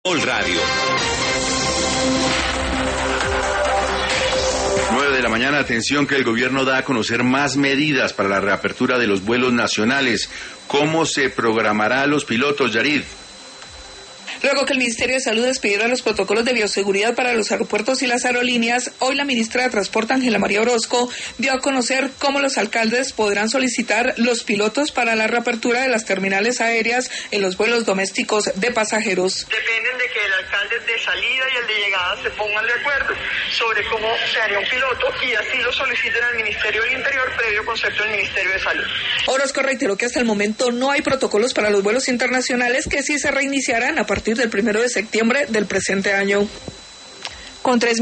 Caracol Radio. 9 de la mañana, atención que el gobierno da a conocer más medidas para la reapertura de los vuelos nacionales. ¿Cómo se programará a los pilotos, Yarid? Luego que el Ministerio de Salud expidiera los protocolos de bioseguridad para los aeropuertos y las aerolíneas, hoy la ministra de Transporte, Ángela María Orozco, dio a conocer cómo los alcaldes podrán solicitar los pilotos para la reapertura de las terminales aéreas en los vuelos domésticos de pasajeros. Dependen de que el alcalde de salida y el de llegada se pongan de acuerdo sobre cómo se haría un piloto y así lo soliciten al Ministerio del Interior previo concepto del Ministerio de Salud. Orozco reiteró que hasta el momento no hay protocolos para los vuelos internacionales que sí se reiniciarán a partir del 1 de septiembre del presente año. Con 3